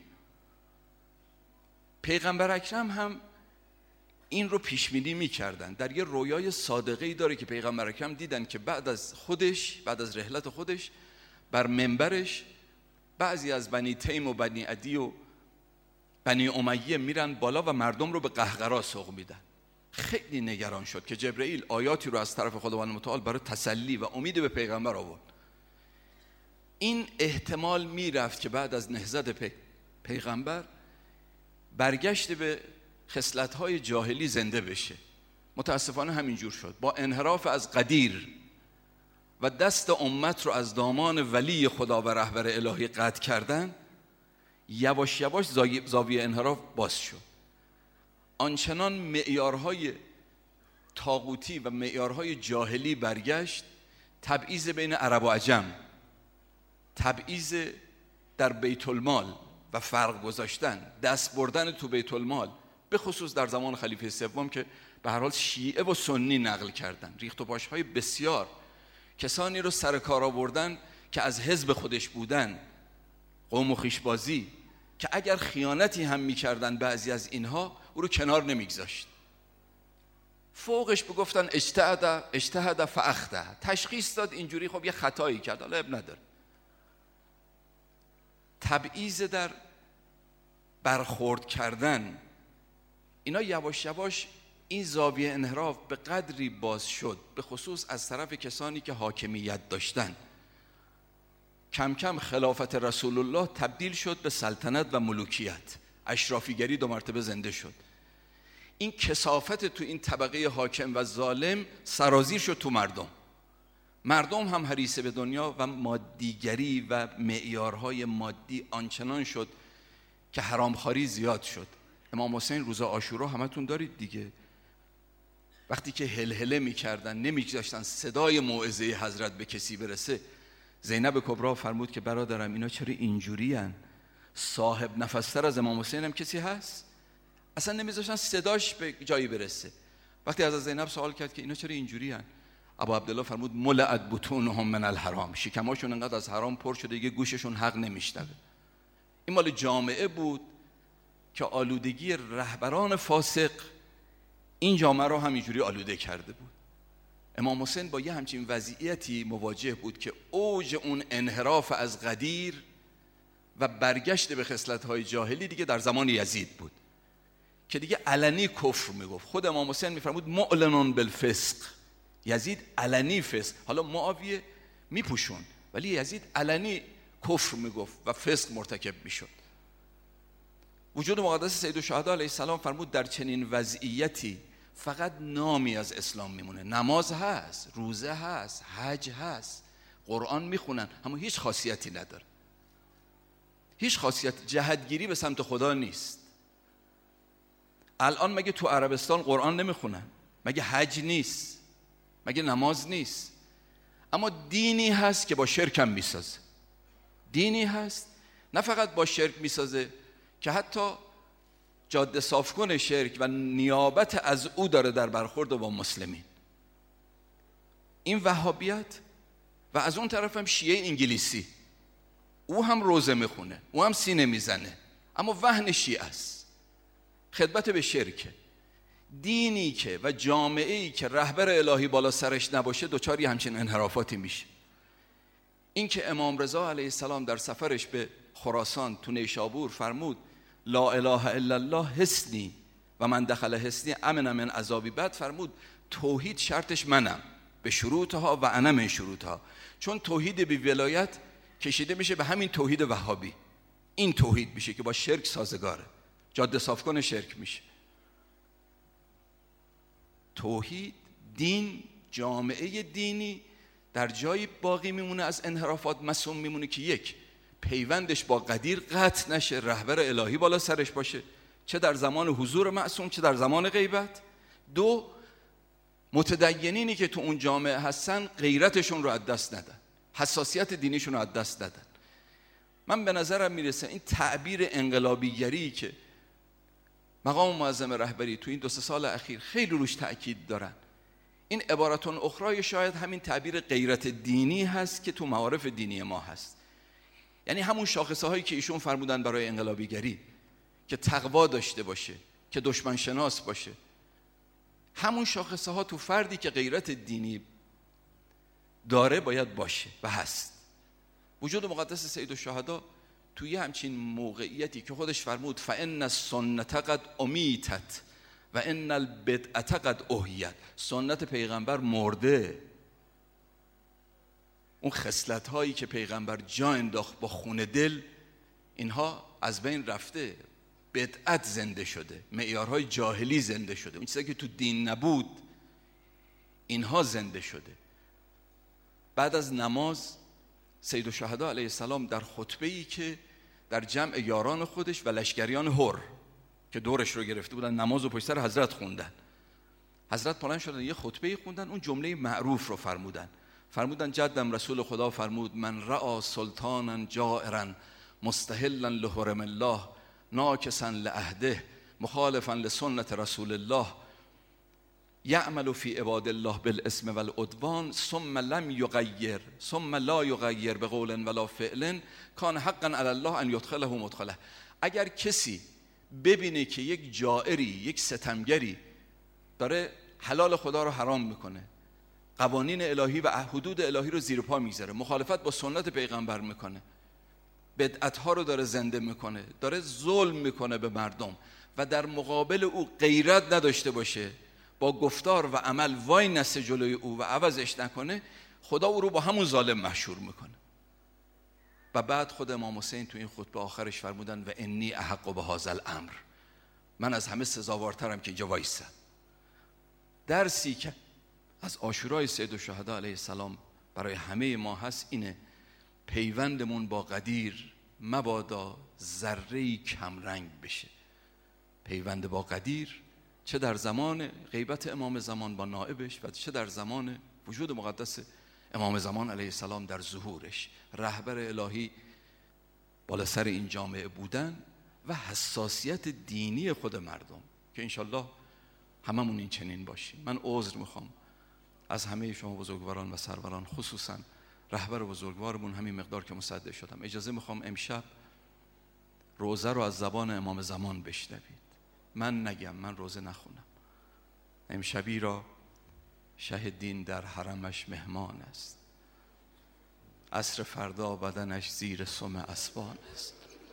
پیغمبر اکرم هم این رو پیش بینی میکردن. در یه رویای صادقه‌ای داره که پیغمبر اکرم دیدن که بعد از رحلت خودش بر منبرش بعضی از بنی تیم و بنی عدی و بنی امیه میرن بالا و مردم رو به قهقرا سوق میدن. خیلی نگران شد که جبرئیل آیاتی رو از طرف خداوند متعال برای تسلی و امید به پیغمبر آورد. این احتمال میرفت که بعد از نهضت پیغمبر برگشت به خصلت‌های جاهلی زنده بشه. متاسفانه همینجور شد. با انحراف از قدیر و دست امت رو از دامان ولی خدا و رهبر الهی قطع کردن، یواش یواش زاویه انحراف باز شد. آنچنان معیارهای طاغوتی و معیارهای جاهلی برگشت، تبعیض بین عرب و عجم، تبعیض در بیت المال و فرق گذاشتن، دست بردن تو بیت المال، به خصوص در زمان خلیفه سوم که به هر حال شیعه و سنی نقل کردن، ریخت و پاشهای بسیار، کسانی رو سر کار آوردن که از حزب خودش بودن، قوم و خویشبازی، که اگر خیانتی هم میکردن بعضی از اینها او رو کنار نمیگذاشت. فوقش بگفتن اجتهد فاخطا، تشخیص داد اینجوری، خب یه خطایی کرد، حالا اب نداره. تبعیض در برخورد کردن، اینا یواش یواش این زاویه انحراف به قدری باز شد، به خصوص از طرف کسانی که حاکمیت داشتن. کم کم خلافت رسول الله تبدیل شد به سلطنت و ملوکیت، اشرافیگری 2 مرتبه زنده شد. این کثافت تو این طبقه حاکم و ظالم سرازیر شد تو مردم هم حریص به دنیا و مادیگری و معیارهای مادی آنچنان شد که حرامخواری زیاد شد. امام حسین روز عاشورا همتون دارید دیگه، وقتی که هلهله میکردن، نمیگذاشتن صدای موعظه حضرت به کسی برسه، زینب کبرا فرمود که برادرم اینا چرا اینجورین؟ صاحب نفستر از امام حسین هم کسی هست؟ اصلا نمیذاشتن صداش به جایی برسه. وقتی از زینب سوال کرد که اینا چرا اینجورین، ابا عبدالله فرمود ملعت بطونهم من الحرام، شکماشون انقدر از حرام پر شده دیگه گوششون حق نمیشنوه. این مال جامعه بود که آلودگی رهبران فاسق این جامعه رو همینجوری آلوده کرده بود. امام حسین با یه همچین وضعیتی مواجه بود که اوج اون انحراف از قدیر و برگشت به خصلت‌های جاهلی دیگه در زمان یزید بود که دیگه علنی کفر میگفت. خود امام حسین میفرمود معلنون بالفسق، یزید علنی فسق، حالا معاویه میپوشون ولی یزید علنی کفر میگفت و فسق مرتکب میشد. وجود مقدس سید الشهدا علیه السلام فرمود در چنین وضعیتی فقط نامی از اسلام میمونه، نماز هست، روزه هست، حج هست، قرآن میخونن، اما هیچ خاصیتی نداره، هیچ خاصیت، جهتگیری به سمت خدا نیست. الان مگه تو عربستان قرآن نمیخونن؟ مگه حج نیست؟ مگه نماز نیست؟ اما دینی هست که با شرک هم میسازه، دینی هست نه فقط با شرک میسازه که حتی جاده صافکن شرک و نیابت از او داره در برخورد با مسلمین. این وهابیت و از اون طرف هم شیعه انگلیسی، او هم روزه میخونه، او هم سینه میزنه، اما وهن شیعه است، خدمت به شرکه. دینی که و جامعه‌ای که رهبر الهی بالا سرش نباشه دوچاری همچین انحرافاتی میشه. این که امام رضا علیه السلام در سفرش به خراسان تو نیشابور فرمود لا اله الا الله حسنی و من دخل حسنی امن من عذابی بد، فرمود توحید شرطش منم به شروطها و انا من شروطها، چون توحید بی ولایت کشیده میشه به همین توحید وهابی، این توحید میشه که با شرک سازگاره، جاده صاف کن شرک میشه. توحید، دین، جامعه دینی در جایی باقی میمونه از انحرافات مصون میمونه که یک، پیوندش با قدیر قطع نشه، رهبر الهی بالا سرش باشه، چه در زمان حضور معصوم چه در زمان غیبت. دو، متدینینی که تو اون جامعه هستن غیرتشون رو از دست ندن، حساسیت دینیشون رو از دست ندن. من به نظرم میرسه این تعبیر انقلابیگری که مقام معظم رهبری تو این 2-3 سال اخیر خیلی روش تأکید دارن، این عبارتون اخرای شاید همین تعبیر غیرت دینی هست که تو معارف دینی ما هست. یعنی همون شاخصه هایی که ایشون فرمودن برای انقلابیگری، که تقوا داشته باشه، که دشمن شناس باشه، همون شاخصه ها تو فردی که غیرت دینی داره باید باشه و هست. وجود مقدس سید الشهدا توی همچین موقعیتی که خودش فرمود فإن السنة قد امیتت و ان البدعة قد احیت، سنت پیغمبر مرده، اون خصلت هایی که پیغمبر جا انداخت با خون دل اینها از بین رفته، بدعت زنده شده، معیارهای جاهلی زنده شده، اون چیزایی که تو دین نبود اینها زنده شده. بعد از نماز سید الشهدا علیه السلام در خطبه‌ای که در جمع یاران خودش و لشکریان حر که دورش رو گرفته بودن نماز و پشت سر حضرت خوندن، حضرت بلند شدن یه خطبه‌ای خوندن، اون جمله معروف رو فرمودن جدم رسول خدا فرمود من رأى سلطانا جائرا مستحلا لحرم الله ناکسا لعهده مخالفا لسنت رسول الله یعمل فی عباد الله بالاسم والعدوان ثم لا یغیر بقول ولا فعل کان حقا علی الله ان یدخله مدخله. اگر کسی ببینه که یک جائری، یک ستمگری داره حلال خدا رو حرام میکنه، قوانین الهی و حدود الهی رو زیر پا میذاره، مخالفت با سنت پیغمبر میکنه، بدعت‌ها رو داره زنده میکنه، داره ظلم میکنه به مردم و در مقابل او غیرت نداشته باشه، با گفتار و عمل وای نسته جلوی او و عوضش نکنه، خدا او رو با همون ظالم محشور میکنه. و بعد خود امام حسین تو این خطبه آخرش فرمودن و انی احق بهذا الامر، من از همه سزاوارترم که اینجا وایسم. درسی که از عاشورای سید الشهدا علیه السلام برای همه ما هست اینه، پیوندمون با قدیر مبادا ذره‌ای کمرنگ بشه. پیوند با قدیر چه در زمان غیبت امام زمان با نائبش و چه در زمان وجود مقدس امام زمان علیه السلام در ظهورش، رهبر الهی بالا سر این جامعه بودن و حساسیت دینی خود مردم که انشالله هممون این چنین باشیم. من عذر میخوام از همه شما بزرگواران و سروران، خصوصا رهبر بزرگوارمون همین مقدار که مصدق شدم. اجازه میخوام امشب روزه رو از زبان امام زمان بشنوید، من نگم، من روزه نخونم. امشبی را شه دین در حرمش مهمان است، عصر فردا بدنش زیر سم اسبان است.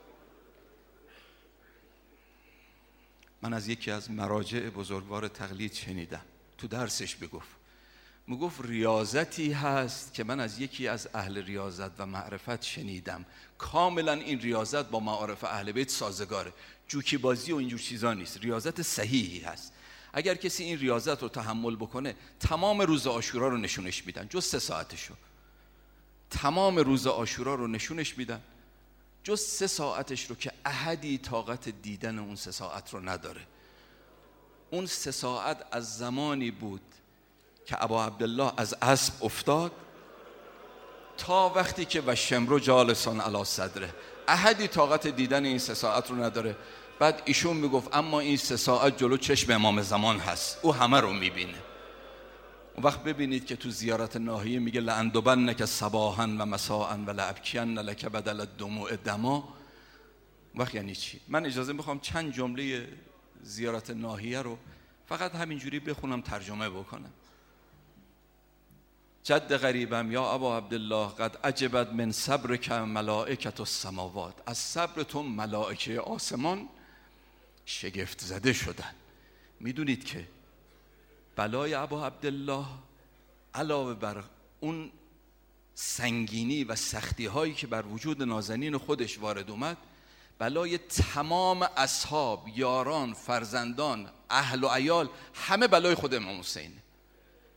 من از یکی از مراجع بزرگوار تقلید شنیدم، تو درسش میگفت ریاضتی هست که من از یکی از اهل ریاضت و معرفت شنیدم، کاملا این ریاضت با معارف اهل بیت سازگاره، جوکی بازی و اینجور چیزا نیست، ریاضت صحیحی هست. اگر کسی این ریاضت رو تحمل بکنه تمام روز عاشورا رو نشونش میدن جز 3 ساعتشو، تمام روز عاشورا رو نشونش میدن جز 3 ساعتش رو که احدی طاقت دیدن اون 3 ساعت رو نداره. اون 3 ساعت از زمانی بود که ابا عبدالله از اسب افتاد تا وقتی که و شمرو جالسان علی صدره، احدی طاقت دیدن این 3 ساعت رو نداره. بعد ایشون میگفت اما این 3 ساعت جلو چشم امام زمان هست، او همه رو میبینه. اون وقت ببینید که تو زیارت ناحیه میگه لأندبنک صباحا و مساء و لأبکین لک بدل الدموع دما. وقت یعنی چی؟ من اجازه میخوام چند جمله زیارت ناحیه رو فقط همینجوری بخونم، ترجمه بکنم. جد غریبم یا ابا عبدالله قد عجبت من صبرک ملائکة السماوات، از صبر تو ملائکه آسمان شگفت زده شدن. میدونید که بلای ابا عبدالله علاوه بر اون سنگینی و سختی هایی که بر وجود نازنین خودش وارد اومد، بلای تمام اصحاب، یاران، فرزندان، اهل و عیال، همه بلای خود امام حسینه.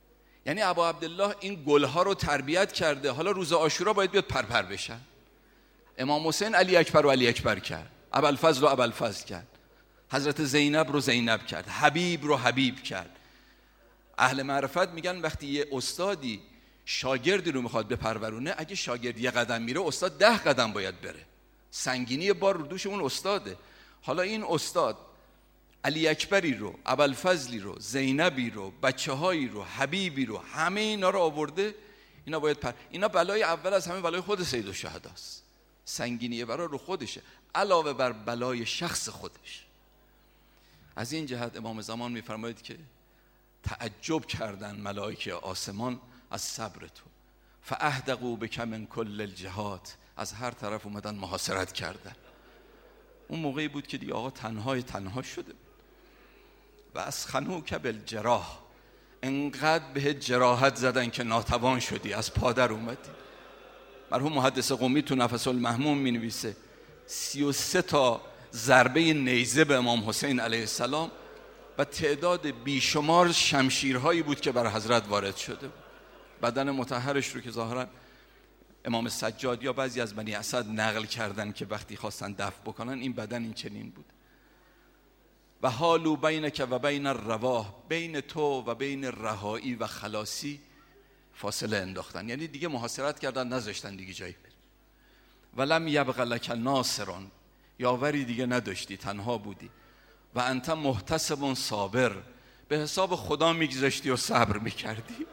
یعنی ابا عبدالله این گلها رو تربیت کرده، حالا روز عاشورا باید بیاد پرپر بشن. امام حسین علی اکبر رو علی اکبر کرد، ابوالفضل رو ابوالفضل کرد، حضرت زینب رو زینب کرد، حبیب رو حبیب کرد. اهل معرفت میگن وقتی یه استادی شاگردی رو میخواد بپرورونه، اگه شاگرد یه قدم میره استاد 10 قدم باید بره. سنگینی بار رو دوش اون استاده. حالا این استاد علی اکبری رو، ابوالفضلی رو، زینبی رو، بچه‌هایی رو، حبیبی رو، همه اینا رو آورده. اینا باید اینا بلای اول از همه بلای خود سید الشهداست. سنگینی برا رو خودشه علاوه بر بلای شخص خودش. از این جهت امام زمان میفرماید که تعجب کردن ملائکه آسمان از صبر تو، فاهدقوا بک من کل الجهات، از هر طرف اومدن محاصرت کردن. اون موقعی بود که دیگه آقا تنها شده و از خنوک بالجراح، انقدر به جراحت زدن که ناتوان شدی، از پادر اومدی. مرحوم محدث قمی تو نفس المحموم می نویسه 33 تا ضربه نیزه به امام حسین علیه السلام و تعداد بیشمار شمشیرهایی بود که بر حضرت وارد شده. بدن مطهرش رو که ظاهرا امام سجاد یا بعضی از بنی اسد نقل کردن که وقتی خواستن دفن بکنن این بدن این چنین بود. و حالو بینک و بین الرواه، بین تو و بین رهایی و خلاصی فاصله انداختن، یعنی دیگه محاصرت کردن، نذاشتن دیگه جایی بری. ولم یبق لک ناصرون، یاوری دیگه نداشتی، تنها بودی. و انت محتسب صابر، به حساب خدا میگذاشتی و صبر میکردی.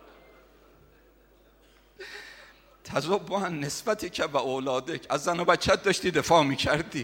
تذب عن نسبتک و اولادک، از زن و بچت داشتی دفاع میکردی.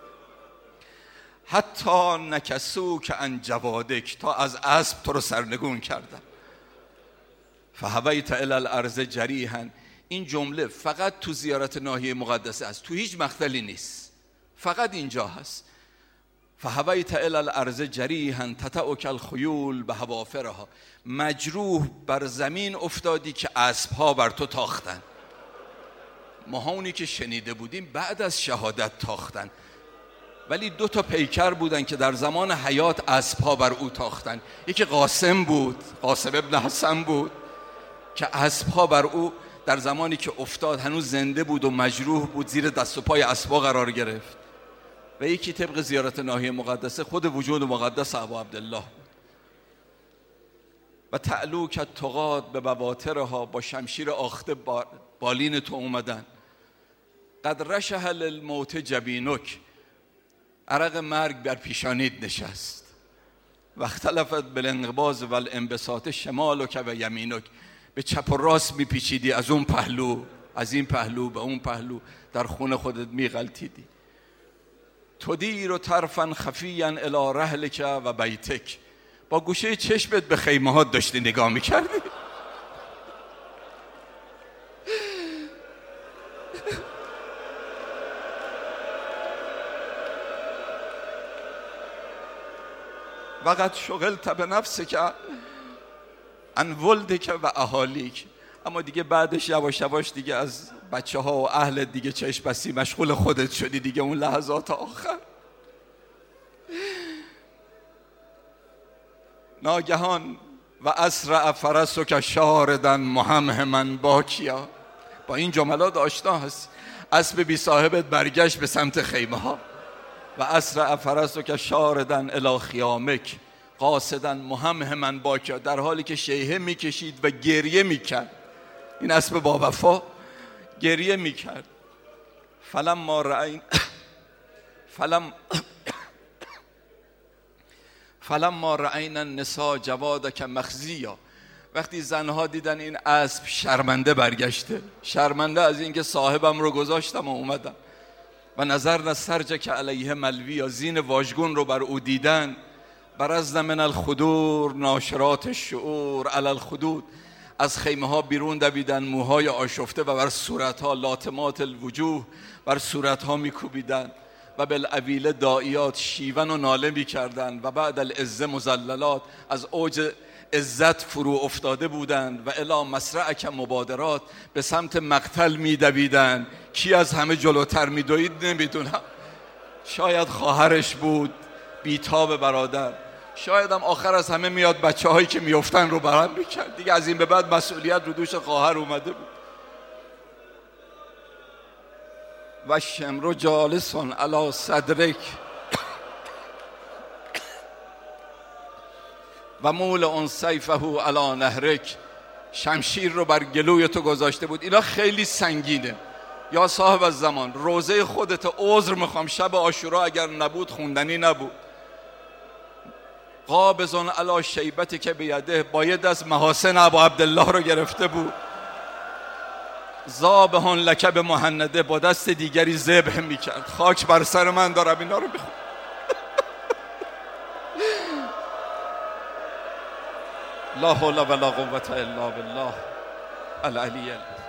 حتی نکسوک عن جوادک، تا از اسب تو رو سرنگون کردن. فهویت الی الارض جریحا، این جمله فقط تو زیارت ناحیه مقدسه است، تو هیچ مقتلی نیست، فقط اینجا هست. فهویت الی الارض جریحا تتعک الخیول بحوافرها، مجروح بر زمین افتادی که اسبها بر تو تاختن. ما اونی که شنیده بودیم بعد از شهادت تاختن، ولی 2 تا پیکر بودن که در زمان حیات اسبها بر او تاختن. یکی قاسم بود، قاسم ابن حسن بود که اسبها بر او در زمانی که افتاد هنوز زنده بود و مجروح بود، زیر دست و پای اسبها قرار گرفت. و یکی طبق زیارت ناحیه مقدسه خود وجود مقدس ابا عبدالله بود. و تعلوک التقاد به بواترها، با شمشیر آخته بالین تو اومدن. قد رشح للموت جبینک، عرق مرگ بر پیشانید نشست. و اختلفت بالانقباض والانبساط شمالک و یمینک، به چپ و راست میپیچیدی، از اون پهلو از این پهلو به اون پهلو، در خون خودت میغلطیدی. تدیر و طرفا خفیا الی رحلک و بیتک، با گوشه چشمت به خیمه ها داشتی نگاه میکردی. وقد شغلت بنفسک عن ولدک و اهالیک، اما دیگه بعدش یواش یواش دیگه از بچه ها و اهل دیگه چشم بستی، مشغول خودت شدی دیگه. اون لحظات آخر ناگهان و اسرع فرسک شاردا مهمهما باکیا، با این جملات آشنا هست. اسب بی صاحبت برگشت به سمت خیمه ها. و اسرع فرسک شاردا الی خیامک قاصدا مهمهما باکیا، در حالی که شیهه میکشید و گریه میکرد. این اسب با وفا گریه میکرد. فلما رأینا النساء جوادک مخزیا، وقتی زنها دیدن این اسب شرمنده برگشته، شرمنده از اینکه صاحبم رو گذاشتم و اومدم. و نظرنا سرجک علیه ملویا، زین واژگون رو بر او دیدن. برزن من الخدور ناشرات الشعور علی الخدود، از خیمه ها بیرون دویدن، موهای آشفته و بر صورتها لاتمات الوجوه، بر صورتها میکوبیدن. و بالعویل داعیات، شیون و ناله میکردن. و بعد العزه مزللات، از اوج عزت فرو افتاده بودند. و الی مسرعک مبادرات، به سمت مقتل میدویدن. کی از همه جلوتر میدوید نمیدونم، شاید خواهرش بود بیتاب برادر، شاید هم آخر از همه میاد بچه هایی که میافتن رو برهم میکرد. دیگه از این به بعد مسئولیت رو دوش خواهر اومده بود. و شمر جالسون علی صدرک و مول اون سیفه علی نهرک، شمشیر رو بر گلوی تو گذاشته بود. اینا خیلی سنگینه. یا صاحب الزمان، روزه خودت عذر میخوام، شب عاشورا اگر نبود خوندنی نبود. قابضون علی شیبتی که بیده، باید از محاسن ابا عبدالله رو گرفته بود. ذابحون لک بمهنده، با دست دیگری ذبح میکرد. خاک بر سر من، دارم اینا رو میخونم. لا حول ولا قوة الا بالله العلی العظیم.